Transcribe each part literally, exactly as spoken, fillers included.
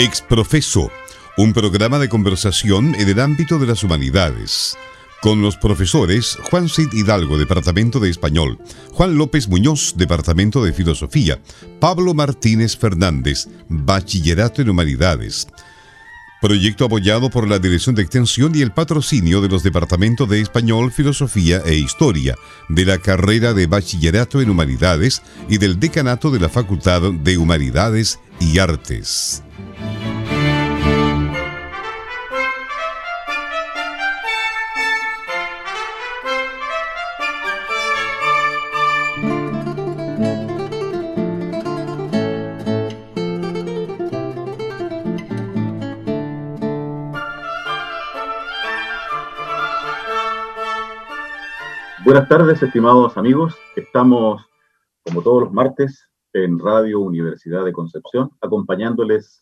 Exprofeso, un programa de conversación en el ámbito de las humanidades, con los profesores Juan Cid Hidalgo, Departamento de Español, Juan López Muñoz, Departamento de Filosofía, Pablo Martínez Fernández, Bachillerato en Humanidades. Proyecto apoyado por la Dirección de Extensión y el patrocinio de los Departamentos de Español, Filosofía e Historia, de la carrera de Bachillerato en Humanidades y del Decanato de la Facultad de Humanidades y Artes. Buenas tardes, estimados amigos. Estamos, como todos los martes, en Radio Universidad de Concepción, acompañándoles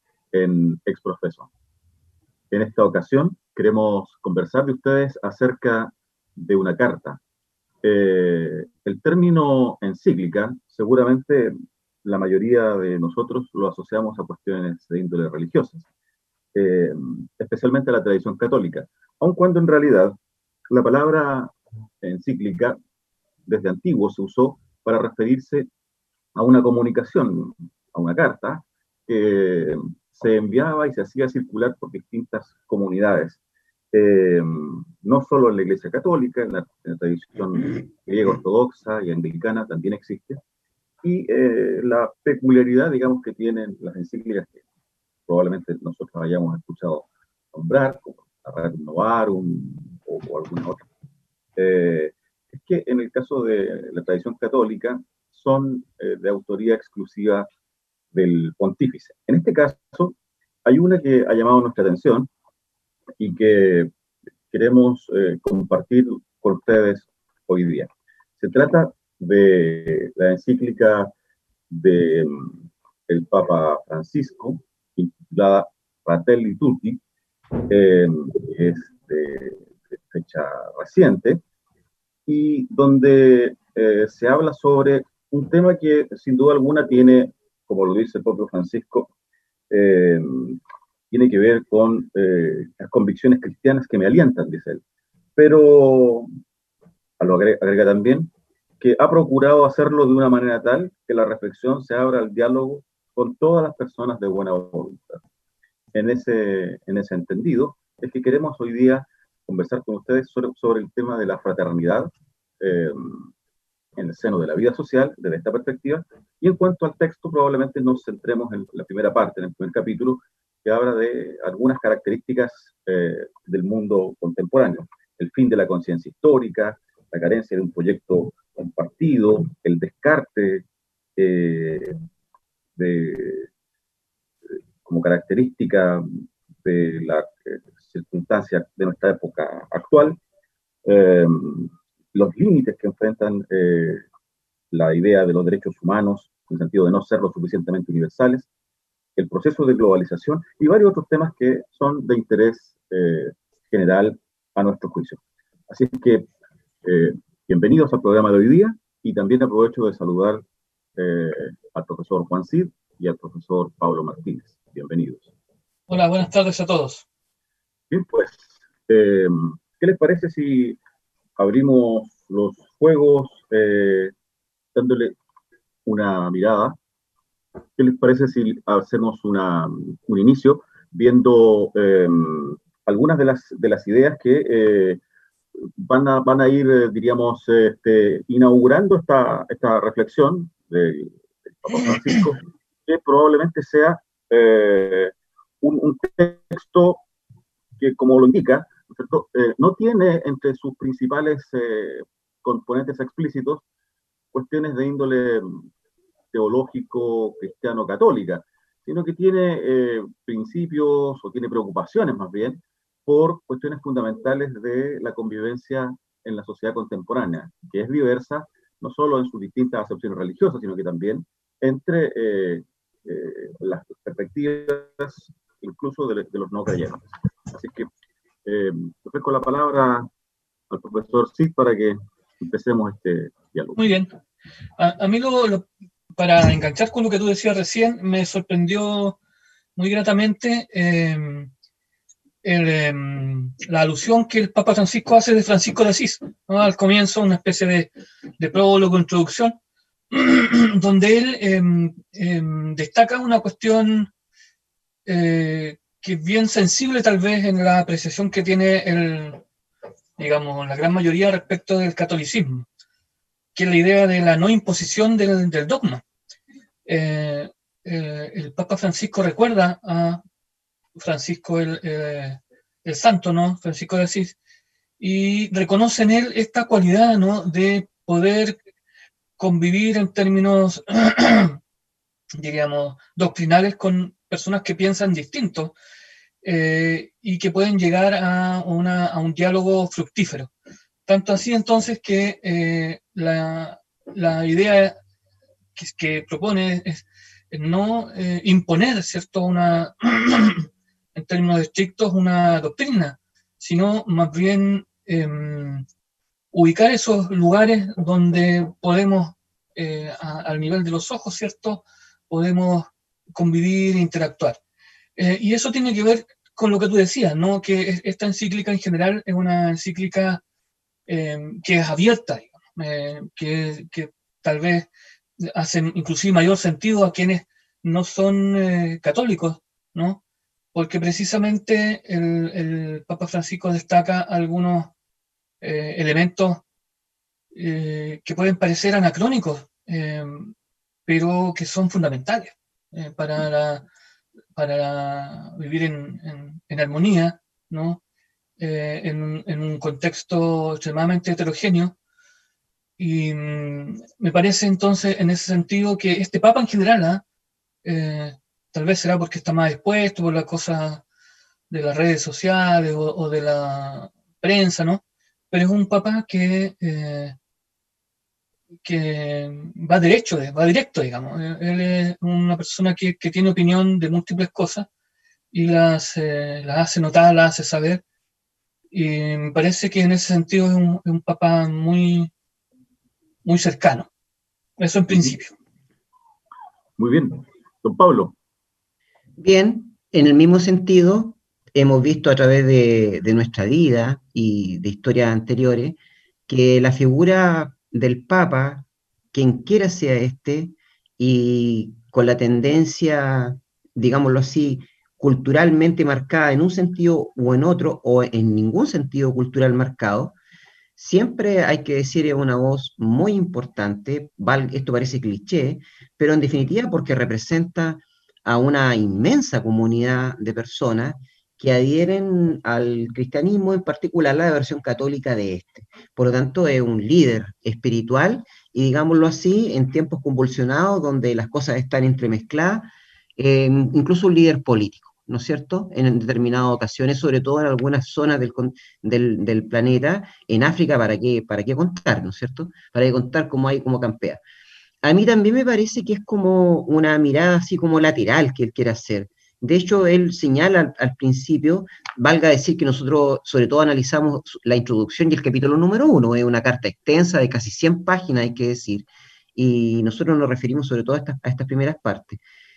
en Exprofeso. En esta ocasión, queremos conversar de ustedes acerca de una carta. Eh, el término encíclica, seguramente la mayoría de nosotros lo asociamos a cuestiones de índole religiosas, eh, especialmente a la tradición católica, aun cuando en realidad la palabra encíclica desde antiguo se usó para referirse a una comunicación, a una carta que se enviaba y se hacía circular por distintas comunidades, eh, no solo en la Iglesia Católica, en la, en la tradición griega ortodoxa y anglicana también existe, y eh, la peculiaridad, digamos, que tienen las encíclicas que probablemente nosotros hayamos escuchado nombrar, como la Radium Novarum o, o alguna otra. Eh, es que en el caso de la tradición católica son eh, de autoría exclusiva del pontífice. En este caso hay una que ha llamado nuestra atención y que queremos eh, compartir con ustedes hoy día. Se trata de la encíclica del de Papa Francisco, intitulada Fratelli Tutti, eh, que es de fecha reciente, y donde eh, se habla sobre un tema que sin duda alguna tiene, como lo dice el propio Francisco, eh, tiene que ver con eh, las convicciones cristianas que me alientan, dice él. Pero lo agrega, agrega también que ha procurado hacerlo de una manera tal que la reflexión se abra al diálogo con todas las personas de buena voluntad. En ese, en ese entendido es que queremos hoy día conversar con ustedes sobre, sobre el tema de la fraternidad eh, en el seno de la vida social, desde esta perspectiva, y en cuanto al texto, probablemente nos centremos en la primera parte, en el primer capítulo, que habla de algunas características eh, del mundo contemporáneo, el fin de la conciencia histórica, la carencia de un proyecto compartido, el descarte eh, de, como característica de la eh, circunstancia de nuestra época actual, eh, los límites que enfrentan eh, la idea de los derechos humanos, en el sentido de no ser lo suficientemente universales, el proceso de globalización y varios otros temas que son de interés eh, general a nuestro juicio. Así que, eh, bienvenidos al programa de hoy día, y también aprovecho de saludar eh, al profesor Juan Cid y al profesor Pablo Martínez. Bienvenidos. Hola, buenas tardes a todos. Bien, pues, eh, ¿qué les parece si abrimos los juegos eh, dándole una mirada? ¿Qué les parece si hacemos una, un inicio viendo eh, algunas de las, de las ideas que eh, van, a, van a ir, eh, diríamos, este, inaugurando esta, esta reflexión del de Papa Francisco, que probablemente sea eh, un, un texto que, como lo indica, ¿cierto? Eh, no tiene entre sus principales eh, componentes explícitos cuestiones de índole teológico, cristiano, católica, sino que tiene eh, principios o tiene preocupaciones más bien por cuestiones fundamentales de la convivencia en la sociedad contemporánea, que es diversa no solo en sus distintas acepciones religiosas, sino que también entre eh, eh, las perspectivas incluso de, de los no creyentes. Así que eh, ofrezco la palabra al profesor Cid para que empecemos este diálogo. Muy bien. A, a mí, lo, lo, para enganchar con lo que tú decías recién, me sorprendió muy gratamente eh, el, eh, la alusión que el Papa Francisco hace de Francisco de Asís, ¿no? Al comienzo, una especie de, de prólogo, introducción, donde él eh, eh, destaca una cuestión eh, que es bien sensible tal vez en la apreciación que tiene el, digamos, la gran mayoría respecto del catolicismo, que es la idea de la no imposición del, del dogma. Eh, eh, el Papa Francisco recuerda a Francisco el, eh, el Santo, ¿no? Francisco de Asís, y reconoce en él esta cualidad, ¿no? De poder convivir en términos, diríamos, doctrinales con personas que piensan distinto eh, y que pueden llegar a, una, a un diálogo fructífero. Tanto así entonces que eh, la, la idea que, que propone es no eh, imponer, ¿cierto?, una, en términos estrictos, una doctrina, sino más bien eh, ubicar esos lugares donde podemos, eh, a, al nivel de los ojos, ¿cierto?, podemos convivir e interactuar. Eh, y eso tiene que ver con lo que tú decías, ¿no?, que esta encíclica en general es una encíclica eh, que es abierta, digamos, eh, que, que tal vez hacen inclusive mayor sentido a quienes no son eh, católicos, ¿no? Porque precisamente el, el Papa Francisco destaca algunos eh, elementos eh, que pueden parecer anacrónicos, eh, pero que son fundamentales eh, para, la, para la, vivir en, en, en armonía, ¿no? Eh, en, en un contexto extremadamente heterogéneo. Y mmm, me parece entonces en ese sentido que este Papa en general, ¿eh? Eh, tal vez será porque está más expuesto por la cosa de las redes sociales o, o de la prensa, ¿no? Pero es un Papa que, eh, que va derecho, va directo, digamos. Él es una persona que, que tiene opinión de múltiples cosas y las, eh, las hace notar, las hace saber. Y me parece que en ese sentido es un, es un Papa muy, muy cercano. Eso en principio. Muy bien. Don Pablo. Bien, en el mismo sentido, hemos visto a través de, de nuestra vida y de historias anteriores que la figura del Papa, quien quiera sea este, y con la tendencia, digámoslo así, culturalmente marcada en un sentido o en otro, o en ningún sentido cultural marcado, siempre hay que decir es una voz muy importante, esto parece cliché, pero en definitiva porque representa a una inmensa comunidad de personas que adhieren al cristianismo, en particular la versión católica de este. Por lo tanto, es un líder espiritual y, digámoslo así, en tiempos convulsionados donde las cosas están entremezcladas, eh, incluso un líder político, ¿no es cierto?, en determinadas ocasiones, sobre todo en algunas zonas del, del, del planeta, en África, ¿para qué, para qué contar, ¿no es cierto?, para qué contar cómo hay, cómo campea. A mí también me parece que es como una mirada así como lateral que él quiere hacer. De hecho, él señala al, al principio, valga decir que nosotros sobre todo analizamos la introducción y el capítulo número uno, es una carta extensa de casi cien páginas, hay que decir, y nosotros nos referimos sobre todo a estas, a estas primeras partes.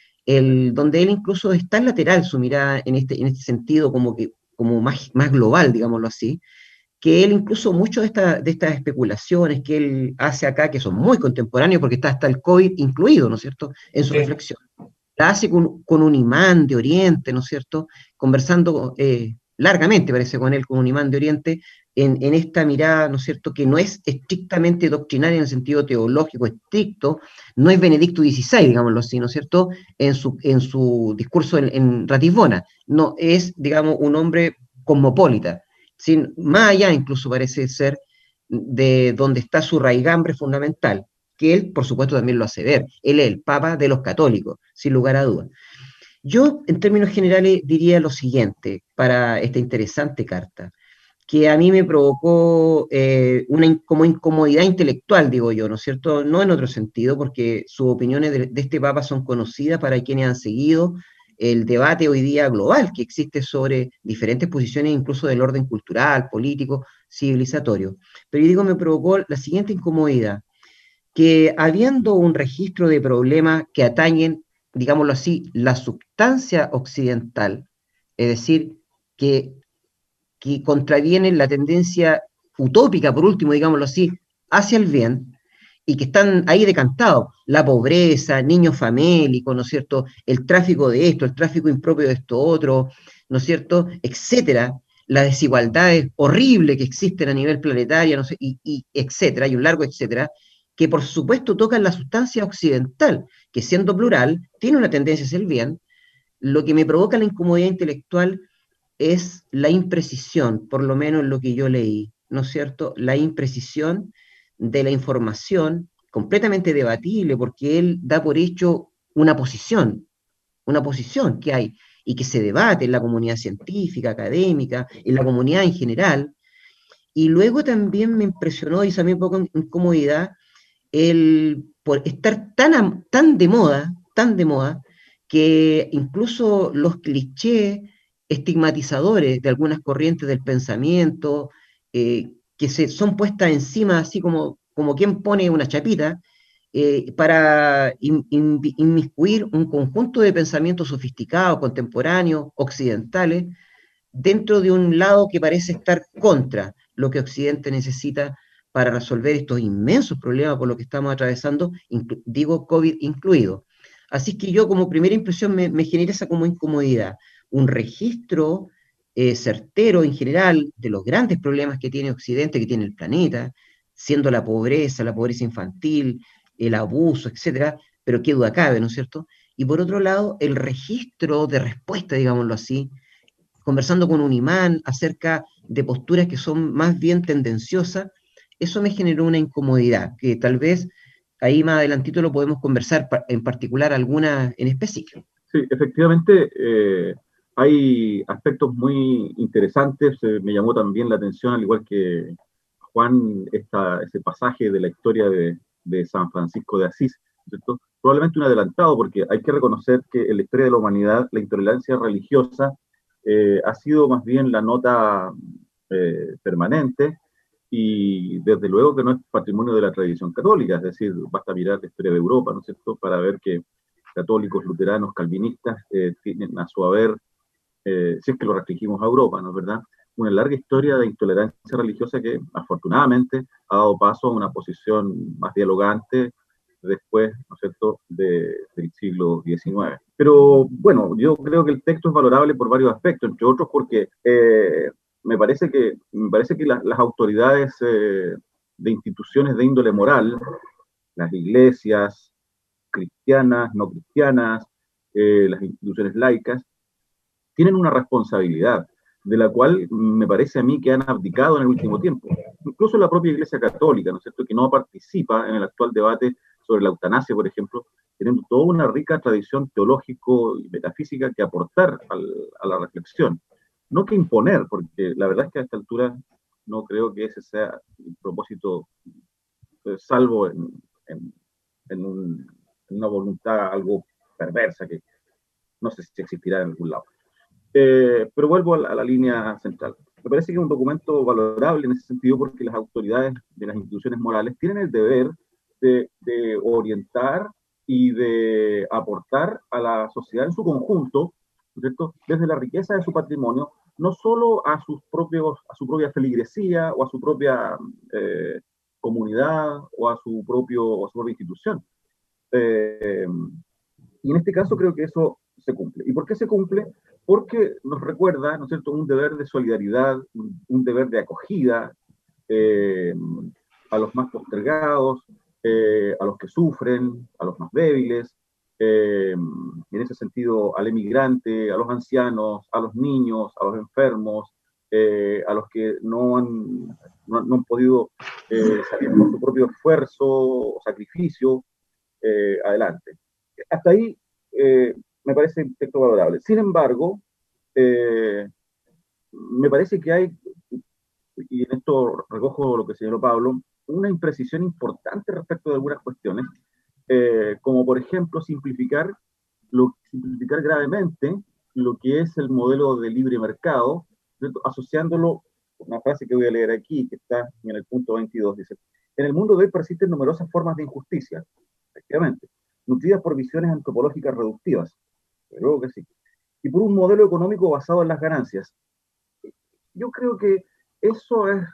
El, donde él incluso está en lateral su mirada en este, en este sentido como, que, como más, más global, digámoslo así, que él incluso muchas de, esta, de estas especulaciones que él hace acá, que son muy contemporáneos, porque está hasta el COVID incluido, ¿no es cierto?, en su sí. reflexión, la hace con, con un imán de Oriente, ¿no es cierto?, conversando eh, largamente, parece, con él, con un imán de Oriente, en, en esta mirada, ¿no es cierto?, que no es estrictamente doctrinaria en el sentido teológico estricto, no es Benedicto dieciséis, digámoslo así, ¿no es cierto?, en su, en su discurso en, en Ratisbona, no, es, digamos, un hombre cosmopolita, sin, más allá incluso parece ser de donde está su raigambre fundamental, que él, por supuesto, también lo hace ver. Él es el Papa de los católicos, sin lugar a dudas. Yo, en términos generales, diría lo siguiente para esta interesante carta, que a mí me provocó eh, una in como incomodidad intelectual, digo yo, ¿no es cierto? No en otro sentido, porque sus opiniones de, de este Papa son conocidas para quienes han seguido el debate hoy día global que existe sobre diferentes posiciones, incluso del orden cultural, político, civilizatorio. Pero yo digo, me provocó la siguiente incomodidad, que habiendo un registro de problemas que atañen digámoslo así, la sustancia occidental, es decir, que, que contraviene la tendencia utópica, por último, digámoslo así, hacia el bien, y que están ahí decantados, la pobreza, niños famélicos, ¿no es cierto?, el tráfico de esto, el tráfico impropio de esto otro, ¿no es cierto?, etcétera, las desigualdades horribles que existen a nivel planetario, no sé, y, y etcétera, y un largo etcétera, que por supuesto tocan la sustancia occidental, que siendo plural, tiene una tendencia hacia el bien. Lo que me provoca la incomodidad intelectual es la imprecisión, por lo menos lo que yo leí, ¿no es cierto? La imprecisión de la información, completamente debatible, porque él da por hecho una posición, una posición que hay y que se debate en la comunidad científica, académica, en la comunidad en general. Y luego también me impresionó y también un poco incomodidad el por estar tan, tan de moda, tan de moda, que incluso los clichés estigmatizadores de algunas corrientes del pensamiento, eh, que se, son puestas encima, así como, como quien pone una chapita, eh, para in, in, inmiscuir un conjunto de pensamientos sofisticados, contemporáneos, occidentales, dentro de un lado que parece estar contra lo que Occidente necesita para resolver estos inmensos problemas por los que estamos atravesando, digo COVID incluido. Así que yo como primera impresión me, me genera esa como incomodidad, un registro eh, certero en general de los grandes problemas que tiene Occidente, que tiene el planeta, siendo la pobreza, la pobreza infantil, el abuso, etcétera, pero qué duda cabe, ¿no es cierto? Y por otro lado, el registro de respuesta, digámoslo así, conversando con un imán acerca de posturas que son más bien tendenciosas, eso me generó una incomodidad, que tal vez ahí más adelantito lo podemos conversar, en particular alguna en específico. Sí, efectivamente, eh, hay aspectos muy interesantes. Eh, me llamó también la atención, al igual que Juan, esta, ese pasaje de la historia de, de San Francisco de Asís, ¿cierto? Probablemente un adelantado, porque hay que reconocer que en la historia de la humanidad la intolerancia religiosa eh, ha sido más bien la nota eh, permanente, y desde luego que no es patrimonio de la tradición católica, es decir, basta mirar la historia de Europa, ¿no es cierto?, para ver que católicos, luteranos, calvinistas eh, tienen a su haber, eh, si es que lo restringimos a Europa, ¿no es verdad?, una larga historia de intolerancia religiosa que afortunadamente ha dado paso a una posición más dialogante después, ¿no es cierto?, de, del siglo diecinueve. Pero bueno, yo creo que el texto es valorable por varios aspectos, entre otros porque eh, me parece que, me parece que la, las autoridades eh, de instituciones de índole moral, las iglesias cristianas, no cristianas, eh, las instituciones laicas, tienen una responsabilidad de la cual me parece a mí que han abdicado en el último tiempo. Incluso la propia Iglesia Católica, ¿no es cierto?, que no participa en el actual debate sobre la eutanasia, por ejemplo, teniendo toda una rica tradición teológico y metafísica que aportar al, a la reflexión. No que imponer, porque la verdad es que a esta altura no creo que ese sea el propósito, eh, salvo en, en, en, un, en una voluntad algo perversa que no sé si existirá en algún lado. Eh, pero vuelvo a la, a la línea central. Me parece que es un documento valorable en ese sentido porque las autoridades de las instituciones morales tienen el deber de, de orientar y de aportar a la sociedad en su conjunto, ¿cierto?, desde la riqueza de su patrimonio, no solo a, sus propios, a su propia feligresía o a su propia eh, comunidad o a su, propio, o a su propia institución. Eh, y en este caso creo que eso se cumple. ¿Y por qué se cumple? Porque nos recuerda, ¿no es cierto?, un deber de solidaridad, un, un deber de acogida eh, a los más postergados, eh, a los que sufren, a los más débiles, eh, y en ese sentido al emigrante, a los ancianos, a los niños, a los enfermos, eh, a los que no han, no, no han podido eh, salir por su propio esfuerzo o sacrificio eh, adelante. Hasta ahí eh, me parece un texto valorable. Sin embargo, eh, me parece que hay, y en esto recojo lo que señaló Pablo, una imprecisión importante respecto de algunas cuestiones, eh, como por ejemplo simplificar, lo, simplificar gravemente lo que es el modelo de libre mercado, ¿cierto?, asociándolo, una frase que voy a leer aquí, que está en el punto veintidós, dice: en el mundo de hoy persisten numerosas formas de injusticia, efectivamente, nutridas por visiones antropológicas reductivas, luego que sí, y por un modelo económico basado en las ganancias. Yo creo que eso es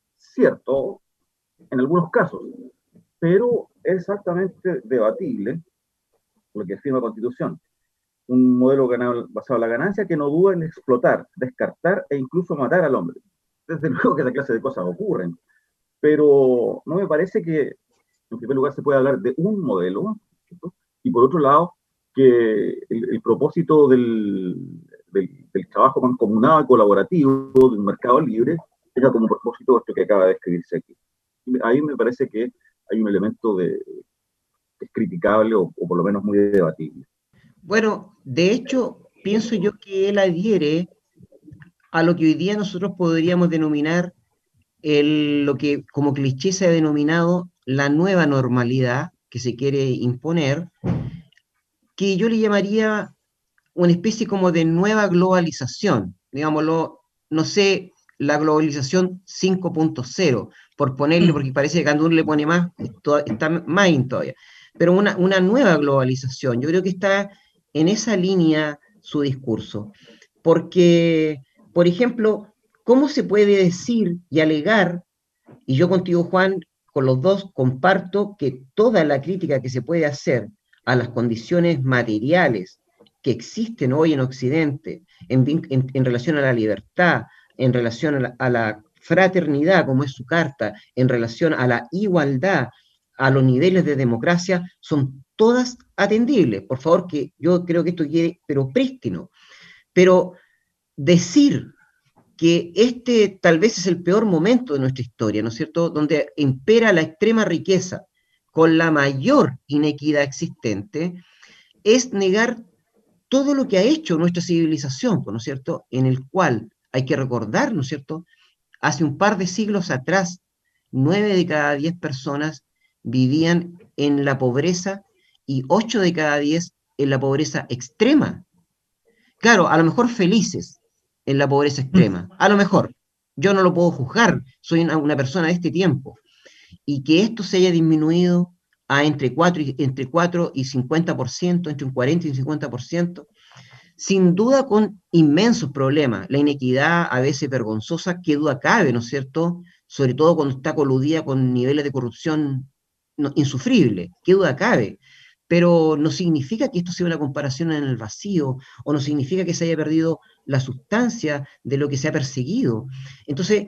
cierto en algunos casos, pero es altamente debatible lo que afirma la Constitución. Un modelo basado en la ganancia que no duda en explotar, descartar e incluso matar al hombre. Desde luego que esa clase de cosas ocurren, pero no me parece que, en primer lugar, se pueda hablar de un modelo, ¿cierto? Y por otro lado, que el, el propósito del, del, del trabajo mancomunado y colaborativo de un mercado libre tenga como propósito esto que acaba de escribirse aquí. Ahí me parece que hay un elemento de, que es criticable o, o por lo menos muy debatible. Bueno, de hecho, pienso yo que él adhiere a lo que hoy día nosotros podríamos denominar el, lo que como cliché se ha denominado la nueva normalidad que se quiere imponer, que yo le llamaría una especie como de nueva globalización, digámoslo, no sé, la globalización cinco punto cero, por ponerle, porque parece que cuando uno le pone más, está más in todavía, pero una, una nueva globalización. Yo creo que está en esa línea su discurso, porque, por ejemplo, ¿cómo se puede decir y alegar, y yo contigo, Juan, con los dos comparto que toda la crítica que se puede hacer a las condiciones materiales que existen hoy en Occidente en, en, en relación a la libertad, en relación a la, a la fraternidad, como es su carta, en relación a la igualdad, a los niveles de democracia, son todas atendibles. Por favor, que yo creo que esto quede, pero prístino. Pero decir que este tal vez es el peor momento de nuestra historia, ¿no es cierto?, donde impera la extrema riqueza con la mayor inequidad existente, es negar todo lo que ha hecho nuestra civilización, ¿no es cierto?, en el cual hay que recordar, ¿no es cierto?, hace un par de siglos atrás, nueve de cada diez personas vivían en la pobreza y ocho de cada diez en la pobreza extrema. Claro, a lo mejor felices en la pobreza extrema, a lo mejor. Yo no lo puedo juzgar, soy una, una persona de este tiempo. Y que esto se haya disminuido a entre cuatro y, entre cuatro y cincuenta por ciento, entre un cuarenta y un cincuenta por ciento, sin duda con inmensos problemas. La inequidad a veces vergonzosa, qué duda cabe, ¿no es cierto? Sobre todo cuando está coludida con niveles de corrupción no, insufribles, qué duda cabe. Pero no significa que esto sea una comparación en el vacío, o no significa que se haya perdido la sustancia de lo que se ha perseguido. Entonces,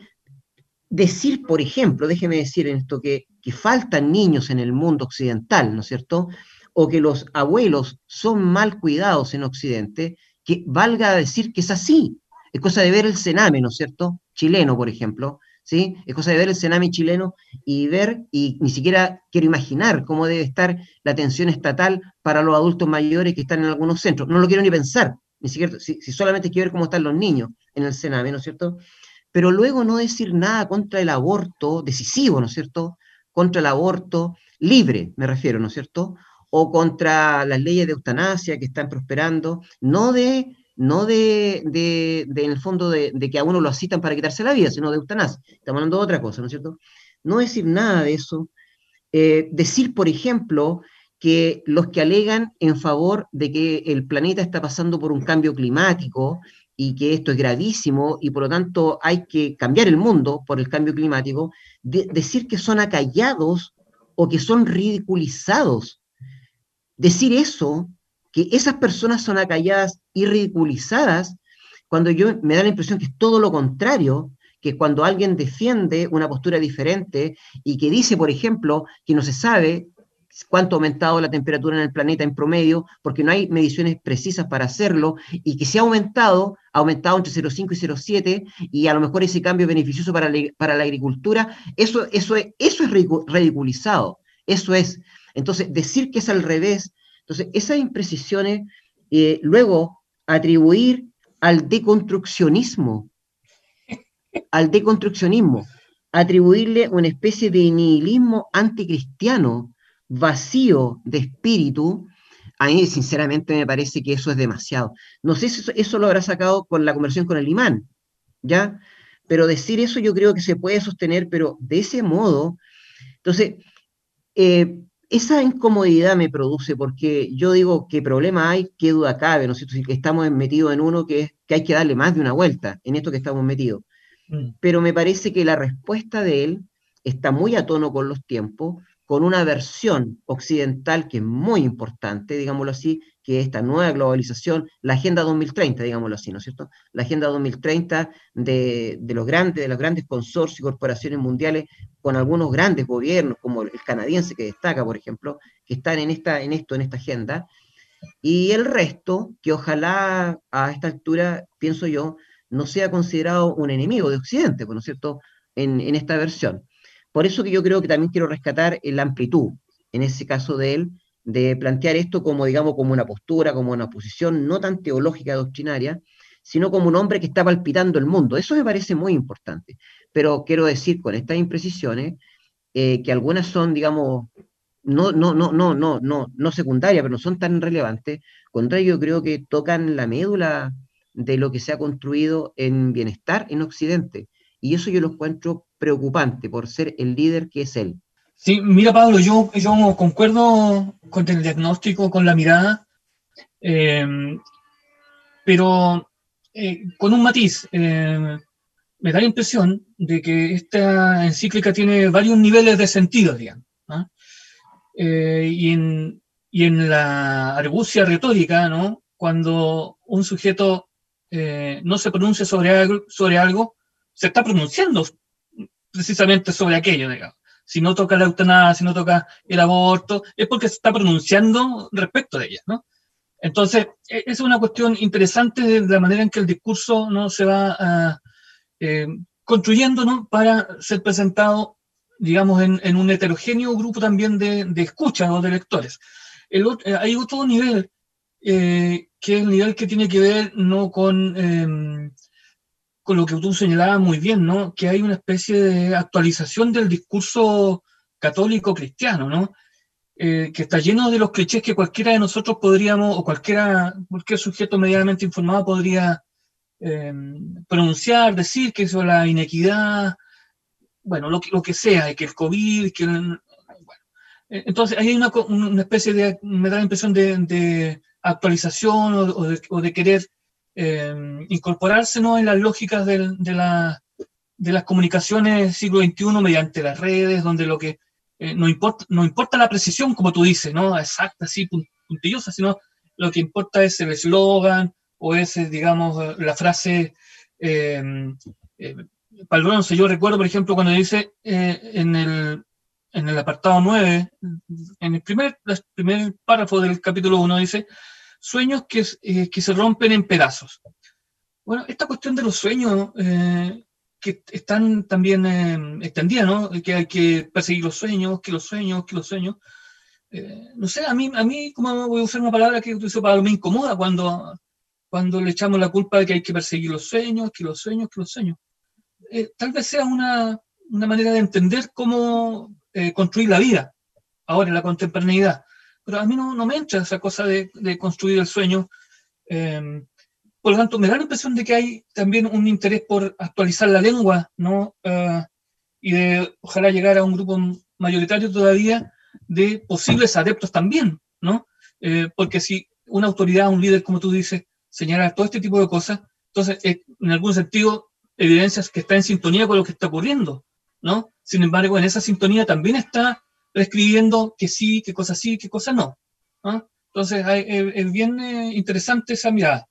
decir, por ejemplo, déjeme decir en esto, que, que faltan niños en el mundo occidental, ¿no es cierto?, o que los abuelos son mal cuidados en Occidente, que valga decir que es así. Es cosa de ver el Sename, ¿no es cierto?, chileno, por ejemplo, ¿sí? Es cosa de ver el Sename chileno y ver, y ni siquiera quiero imaginar cómo debe estar la atención estatal para los adultos mayores que están en algunos centros. No lo quiero ni pensar, ni siquiera, si, si solamente quiero ver cómo están los niños en el Sename, ¿no es cierto?, pero luego no decir nada contra el aborto decisivo, ¿no es cierto?, contra el aborto libre, me refiero, ¿no es cierto?, o contra las leyes de eutanasia que están prosperando, no de, no de, de, de en el fondo, de, de que a uno lo citan para quitarse la vida, sino de eutanasia. Estamos hablando de otra cosa, ¿no es cierto? No decir nada de eso. Eh, decir, por ejemplo, que los que alegan en favor de que el planeta está pasando por un cambio climático y que esto es gravísimo y por lo tanto hay que cambiar el mundo por el cambio climático, de, decir que son acallados o que son ridiculizados. Decir eso, que esas personas son acalladas y ridiculizadas, cuando yo me da la impresión que es todo lo contrario, que cuando alguien defiende una postura diferente y que dice, por ejemplo, que no se sabe cuánto ha aumentado la temperatura en el planeta en promedio, porque no hay mediciones precisas para hacerlo, y que se ha aumentado, ha aumentado entre cero coma cinco y cero coma siete, y a lo mejor ese cambio es beneficioso para la, para la agricultura, eso, eso, es, eso es ridiculizado, eso es. Entonces, decir que es al revés, entonces esas imprecisiones, eh, luego atribuir al deconstruccionismo, al deconstruccionismo, atribuirle una especie de nihilismo anticristiano, vacío de espíritu, a mí sinceramente me parece que eso es demasiado. No sé si eso, eso lo habrá sacado con la conversación con el imán, ¿ya? Pero decir eso yo creo que se puede sostener, pero de ese modo, entonces, eh, esa incomodidad me produce, porque yo digo, ¿qué problema hay? ¿Qué duda cabe? ¿No es cierto? Si que estamos metidos en uno que, es, que hay que darle más de una vuelta en esto que estamos metidos. Mm. Pero me parece que la respuesta de él está muy a tono con los tiempos, con una versión occidental que es muy importante, digámoslo así, que esta nueva globalización, la Agenda dos mil treinta, digámoslo así, ¿no es cierto? La Agenda dos mil treinta de, de los grandes, de los grandes consorcios y corporaciones mundiales, con algunos grandes gobiernos, como el canadiense que destaca, por ejemplo, que están en, esta, en esto, en esta agenda, y el resto, que ojalá a esta altura, pienso yo, no sea considerado un enemigo de Occidente, ¿no es cierto?, en, en esta versión. Por eso que yo creo que también quiero rescatar la amplitud, en ese caso de él, de plantear esto como, digamos, como una postura, como una posición no tan teológica, doctrinaria, sino como un hombre que está palpitando el mundo. Eso me parece muy importante. Pero quiero decir con estas imprecisiones eh, que algunas son, digamos, no, no, no, no, no, no, no secundarias, pero no son tan relevantes. Contra ello, yo creo que tocan la médula de lo que se ha construido en bienestar en Occidente. Y eso yo lo encuentro preocupante por ser el líder que es él. Sí, mira, Pablo, yo, yo concuerdo con el diagnóstico, con la mirada, eh, pero eh, con un matiz. Eh, me da la impresión de que esta encíclica tiene varios niveles de sentido, digamos, ¿no? Eh, y, en, y en la argucia retórica, ¿no? Cuando un sujeto eh, no se pronuncia sobre algo, sobre algo, se está pronunciando precisamente sobre aquello, digamos. Si no toca la eutanasia, si no toca el aborto, es porque se está pronunciando respecto de ella, ¿no? Entonces, es una cuestión interesante de la manera en que el discurso no se va a, eh, construyendo, ¿no?, para ser presentado, digamos, en, en un heterogéneo grupo también de, de escuchas o de lectores. El otro, eh, hay otro nivel, eh, que es el nivel que tiene que ver no con, eh, con lo que tú señalabas muy bien, ¿no?, que hay una especie de actualización del discurso católico cristiano, ¿no?, eh, que está lleno de los clichés que cualquiera de nosotros podríamos, o cualquiera, cualquier sujeto medianamente informado podría eh, pronunciar, decir que eso es la inequidad, bueno, lo que, lo que sea, que el COVID, que el, bueno. Entonces ahí hay una, una especie de, me da la impresión de, de actualización o, o, de, o de querer eh, incorporarse, ¿no?, en las lógicas de, de, la, de las comunicaciones del siglo veintiuno mediante las redes, donde lo que eh, no, importa, no importa la precisión, como tú dices, ¿no?, exacta, así, puntillosa, sino lo que importa es el eslogan, o es, digamos, la frase eh, eh, palbronce. Yo recuerdo, por ejemplo, cuando dice eh, en, el, en el apartado nueve, en el primer, el primer párrafo del capítulo uno, dice, sueños que, eh, que se rompen en pedazos. Bueno, esta cuestión de los sueños, eh, que están también eh, extendidas, ¿no?, que hay que perseguir los sueños, que los sueños, que los sueños. Eh, no sé, a mí, a mí, como voy a usar una palabra que utilizo para, me incomoda cuando... cuando le echamos la culpa de que hay que perseguir los sueños, que los sueños, que los sueños. Eh, tal vez sea una, una manera de entender cómo eh, construir la vida, ahora en la contemporaneidad. Pero a mí no, no me entra esa cosa de, de construir el sueño. Eh, por lo tanto, me da la impresión de que hay también un interés por actualizar la lengua, ¿no? Uh, y de ojalá llegar a un grupo mayoritario todavía de posibles adeptos también, ¿no? Eh, porque si una autoridad, un líder, como tú dices, señalar todo este tipo de cosas, entonces, eh, en algún sentido, evidencias que está en sintonía con lo que está ocurriendo, ¿no? Sin embargo, en esa sintonía también está escribiendo que sí, que cosas sí, que cosas no, ¿no? Entonces, hay, es, es bien eh, interesante esa mirada.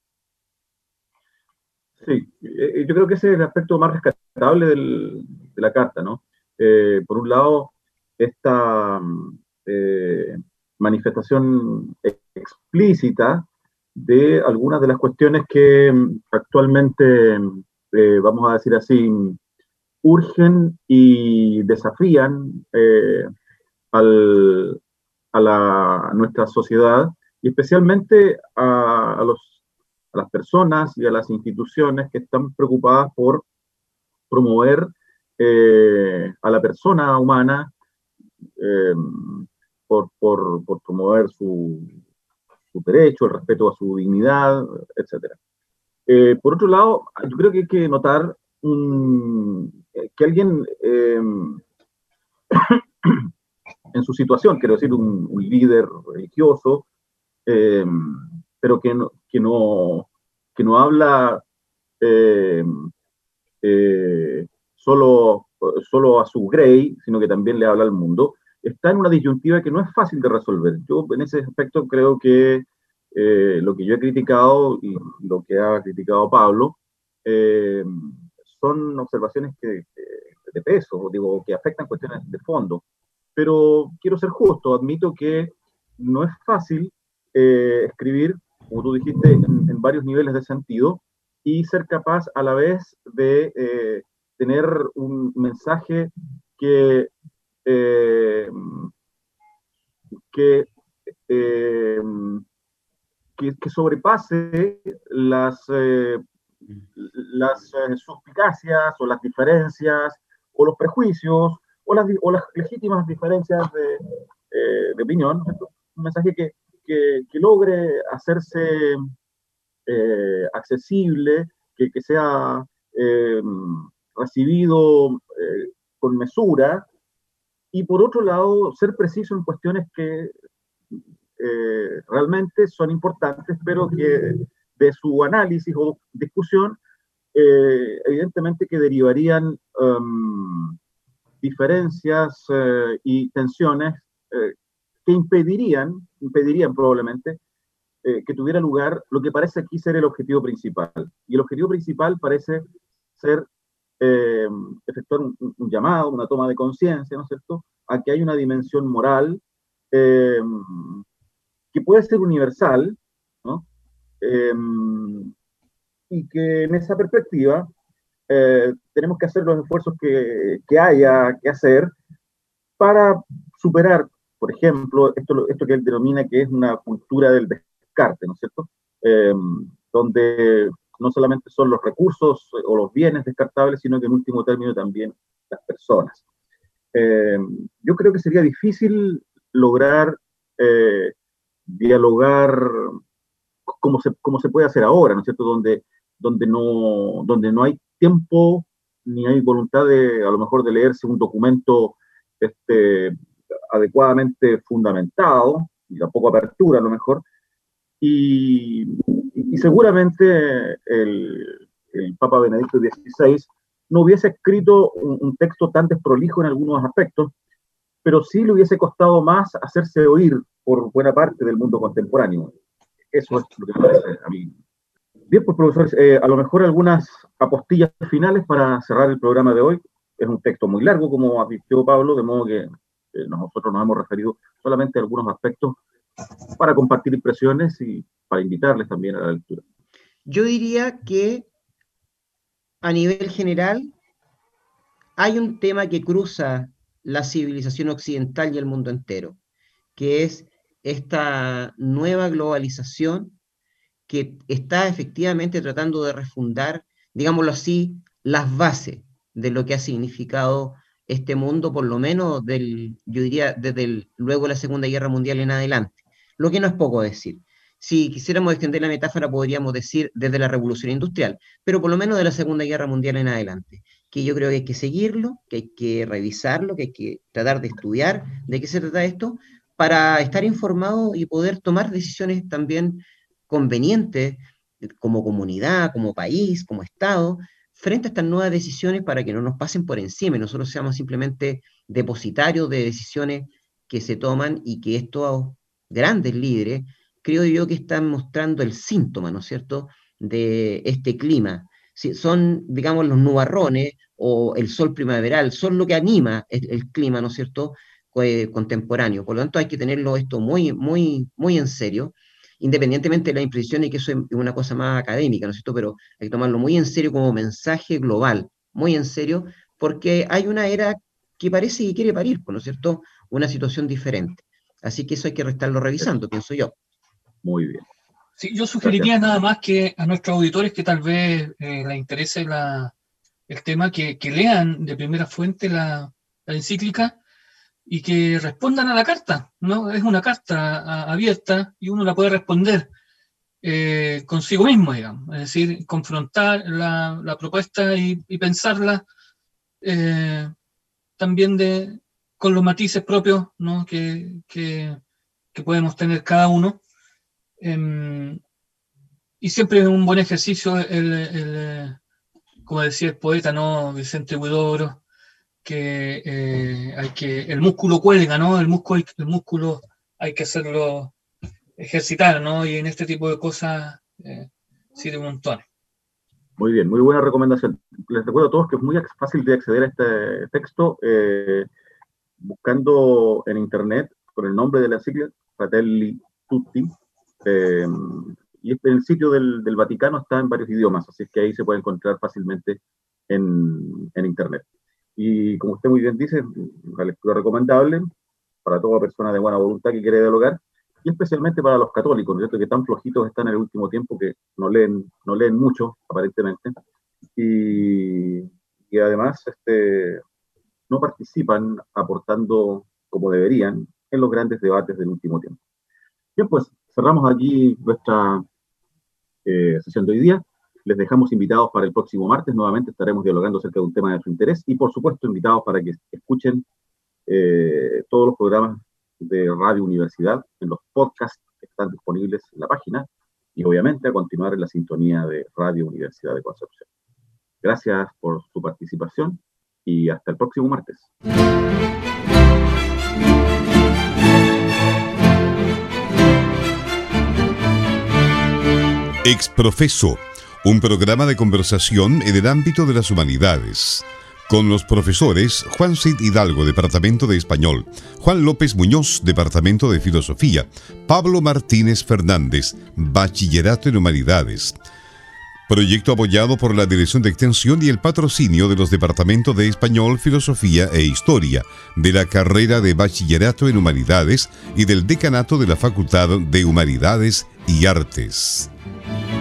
Sí, eh, yo creo que ese es el aspecto más rescatable del, de la carta, ¿no? Eh, por un lado, esta eh, manifestación explícita de algunas de las cuestiones que actualmente, eh, vamos a decir así, urgen y desafían eh, al, a, la, a nuestra sociedad y especialmente a, a, los, a las personas y a las instituciones que están preocupadas por promover eh, a la persona humana, eh, por, por, por promover su, su derecho, el respeto a su dignidad, etcétera. Eh, por otro lado, yo creo que hay que notar um, que alguien eh, en su situación, quiero decir, un, un líder religioso, eh, pero que no, que no, que no habla eh, eh, solo, solo a su grey, sino que también le habla al mundo, está en una disyuntiva que no es fácil de resolver. Yo en ese aspecto creo que eh, lo que yo he criticado y lo que ha criticado Pablo eh, son observaciones que, que, de peso, digo, que afectan cuestiones de fondo. Pero quiero ser justo, admito que no es fácil eh, escribir, como tú dijiste, en, en varios niveles de sentido y ser capaz a la vez de eh, tener un mensaje que, eh, que, eh, que, que, sobrepase las, eh, las eh, suspicacias o las diferencias o los prejuicios o las, o las legítimas diferencias de, eh, de opinión. Un mensaje que, que, que logre hacerse eh, accesible, que, que sea eh, recibido eh, con mesura, y por otro lado, ser preciso en cuestiones que eh, realmente son importantes, pero que de su análisis o discusión, eh, evidentemente que derivarían um, diferencias eh, y tensiones eh, que impedirían, impedirían probablemente eh, que tuviera lugar lo que parece aquí ser el objetivo principal. Y el objetivo principal parece ser eh, efectuar un, un llamado, una toma de conciencia, ¿no es cierto?, a que hay una dimensión moral eh, que puede ser universal, ¿no? Eh, y que en esa perspectiva eh, tenemos que hacer los esfuerzos que, que haya que hacer para superar, por ejemplo, esto, esto que él denomina que es una cultura del descarte, ¿no es cierto? Eh, donde no solamente son los recursos o los bienes descartables, sino que en último término también las personas. Eh, yo creo que sería difícil lograr eh, dialogar como se, como se puede hacer ahora, ¿no es cierto? Donde, donde, no, donde no hay tiempo ni hay voluntad de, a lo mejor, de leerse un documento este, adecuadamente fundamentado, y tampoco apertura a lo mejor, y, y seguramente el, el Papa Benedicto dieciséis no hubiese escrito un, un texto tan desprolijo en algunos aspectos, pero sí le hubiese costado más hacerse oír por buena parte del mundo contemporáneo. Eso es lo que me parece a mí. Bien, pues profesores, eh, a lo mejor algunas apostillas finales para cerrar el programa de hoy. Es un texto muy largo, como advirtió Pablo, de modo que eh, nosotros nos hemos referido solamente a algunos aspectos para compartir impresiones y para invitarles también a la lectura. Yo diría que a nivel general hay un tema que cruza la civilización occidental y el mundo entero, que es esta nueva globalización que está efectivamente tratando de refundar, digámoslo así, las bases de lo que ha significado este mundo, por lo menos del, yo diría desde el, luego de la Segunda Guerra Mundial en adelante, lo que no es poco decir. Si quisiéramos extender la metáfora, podríamos decir desde la Revolución Industrial, pero por lo menos de la Segunda Guerra Mundial en adelante, que yo creo que hay que seguirlo, que hay que revisarlo, que hay que tratar de estudiar de qué se trata esto, para estar informado y poder tomar decisiones también convenientes como comunidad, como país, como Estado, frente a estas nuevas decisiones para que no nos pasen por encima y nosotros seamos simplemente depositarios de decisiones que se toman y que estos grandes líderes, creo yo que están mostrando el síntoma, ¿no es cierto?, de este clima. Sí, son, digamos, los nubarrones o el sol primaveral, son lo que anima el, el clima, ¿no es cierto?, eh, contemporáneo. Por lo tanto, hay que tenerlo esto muy, muy, muy en serio, independientemente de la impresión y que eso es una cosa más académica, ¿no es cierto?, pero hay que tomarlo muy en serio como mensaje global, muy en serio, porque hay una era que parece que quiere parir, ¿no es cierto?, una situación diferente. Así que eso hay que estarlo revisando, pienso yo. Muy bien. Sí, yo sugeriría Gracias. Nada más que a nuestros auditores que tal vez eh, les interese la, el tema, que, que lean de primera fuente la, la encíclica y que respondan a la carta, ¿no? Es una carta a, abierta y uno la puede responder eh, consigo mismo, digamos. Es decir, confrontar la, la propuesta y, y pensarla eh, también de, con los matices propios, ¿no? que, que, que podemos tener cada uno. Eh, y siempre es un buen ejercicio, el, el, como decía el poeta, ¿no? Vicente Huidobro, que eh, hay que, el músculo cuelga, ¿no? El músculo, el músculo hay que hacerlo ejercitar, ¿no? Y en este tipo de cosas eh, sirve un montón. Muy bien, muy buena recomendación. Les recuerdo a todos que es muy fácil de acceder a este texto eh, buscando en internet con el nombre de la encíclica, Fratelli Tutti, eh, y en el sitio del, del Vaticano está en varios idiomas, así que ahí se puede encontrar fácilmente en, en internet. Y como usted muy bien dice, una lectura recomendable para toda persona de buena voluntad que quiere dialogar, y especialmente para los católicos, ¿no es cierto?, que tan flojitos están en el último tiempo que no leen, no leen mucho, aparentemente, y, y además este, no participan aportando como deberían en los grandes debates del último tiempo. Bien, pues cerramos aquí nuestra eh, sesión de hoy día. Les dejamos invitados para el próximo martes. Nuevamente estaremos dialogando acerca de un tema de su interés y, por supuesto, invitados para que escuchen eh, todos los programas de Radio Universidad en los podcasts que están disponibles en la página y, obviamente, a continuar en la sintonía de Radio Universidad de Concepción. Gracias por su participación y hasta el próximo martes. Exprofeso, un programa de conversación en el ámbito de las humanidades, con los profesores Juan Cid Hidalgo, Departamento de Español, Juan López Muñoz, Departamento de Filosofía, Pablo Martínez Fernández, Bachillerato en Humanidades. Proyecto apoyado por la Dirección de Extensión y el patrocinio de los Departamentos de Español, Filosofía e Historia, de la carrera de Bachillerato en Humanidades y del Decanato de la Facultad de Humanidades y Artes.